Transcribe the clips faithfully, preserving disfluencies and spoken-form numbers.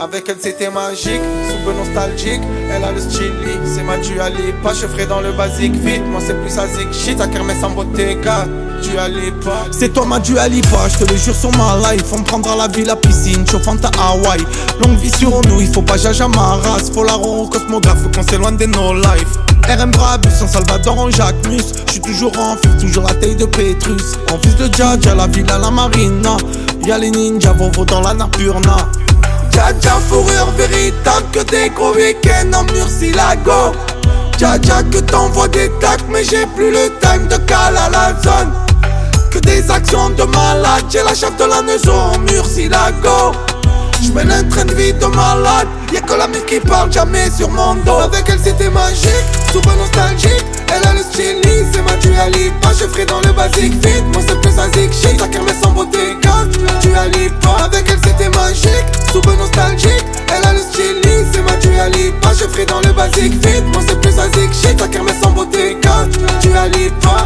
Avec elle c'était magique, soupe nostalgique. Elle a le style, c'est ma Dua Lipa. Je ferai dans le basique vite, moi c'est plus sa zig shit. Ta kermesse en Bottega, Dua Lipa. C'est toi ma Dua Lipa, je te le jure sur ma life. On prendra la ville, la piscine, chauffante à Hawaï. Longue vie sur nous, il faut pas jaja ma race. Faut la au cosmographe, faut qu'on s'éloigne des no life. R M Brabus, en Salvador, en Jacques Mus. J'suis toujours en fif, toujours la taille de Pétrus. En fils de Dja, la ville à la marina. Y'a les ninjas, Vovo dans la Napurna. Dja Dja, fourrure véritable, que des gros week-ends en Murcielago. Dja Dja, que t'envoies des tacs, mais j'ai plus le time de cal à la zone. Que des actions de malade, j'ai la chef de la Neuzo en Murcielago. J'mène un train de vie de malade, y'a que la musique qui parle jamais sur mon dos. Avec elle c'était magique, super nostalgique. Elle a le style, c'est ma Dua Lipa. Je ferai dans le basique vite, moi c'est plus un zig shit. Ta kermesse en Bottega, Dua Lipa. Avec elle c'était magique, super nostalgique. Elle a le style, c'est ma Dua Lipa. Je ferai dans le basique vite, moi c'est plus un zig shit. Ta kermesse en Bottega, Dua Lipa.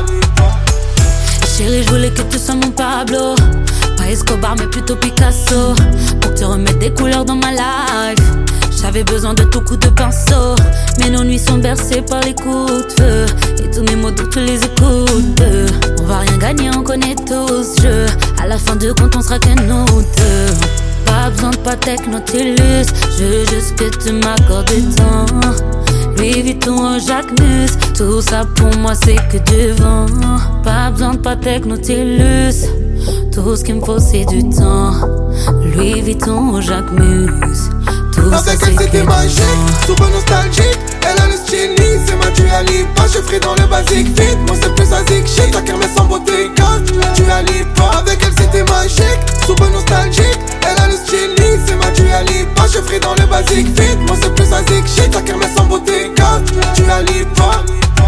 Chérie, je voulais que tu sois mon Pablo. Pas Escobar mais plutôt Picasso. Pour te remettre des couleurs dans ma life. J'avais besoin de tout coup de pinceau. Mais nos nuits sont bercées par les coups de feu. Et tous mes mots doux tu les écoutes. On va rien gagner, on connaît tous ce jeu. À la fin de compte on sera que nous deux. Pas besoin de Patek Nautilus. Je veux juste que tu m'accordes du temps. Louis Vuitton, Jacques Mus. Tout ça pour moi c'est que du vent. Pas besoin de Patek Nautilus. Tout ce qu'il me faut c'est du temps. Louis Vuitton, Jacques Mus. Tout ça avec c'est elle que c'était du magique, vent. super nostalgique. Elle a le style, c'est ma Dua Lipa. Je ferai dans le basique vite, moi c'est plus un zig shit. Ta kermesse en Bottega, Dua Lipa. Avec elle c'était magique, super nostalgique. Elle a le style, c'est ma Dua Lipa. Je ferai dans le basique vite, moi c'est plus un zig shit. Ta kermesse en Bottega, Dua Lipa.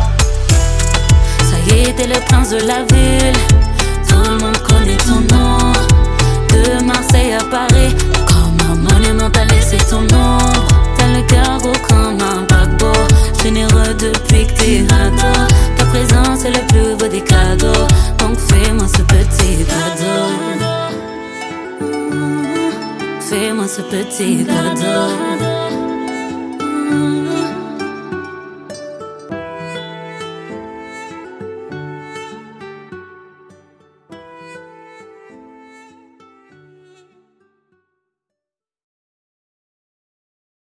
Ça y est, t'es le prince de la ville. Tout le monde connaît ton nom. De Marseille à Paris, comme un monument t'as laissé ton ombre. T'as le cœur gros comme un paquebot. Généreux depuis que t'es ado. Ta présence est le plus beau des cadeaux. Donc fais-moi ce petit cadeau. Fais-moi ce petit cadeau.